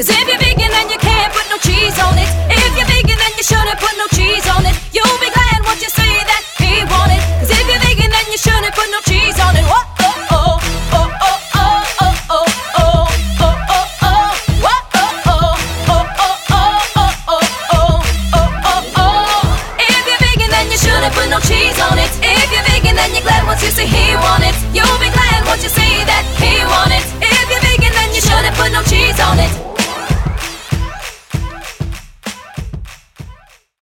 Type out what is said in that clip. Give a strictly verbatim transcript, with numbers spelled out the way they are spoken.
Cause if you're vegan, then you can't put no cheese on it. If you're vegan, then you shouldn't put no cheese on it. You'll be glad what you say that he wanted. Cause if you're vegan, then you shouldn't put no cheese on it. Whoa, oh, oh, oh, oh, oh, oh, oh, oh, oh, oh, oh, whoa, oh, oh, oh, oh, oh, oh, oh, oh, oh, oh. If you're vegan, then you shouldn't put no cheese on it. If you're vegan, then you're glad once you say he wanted.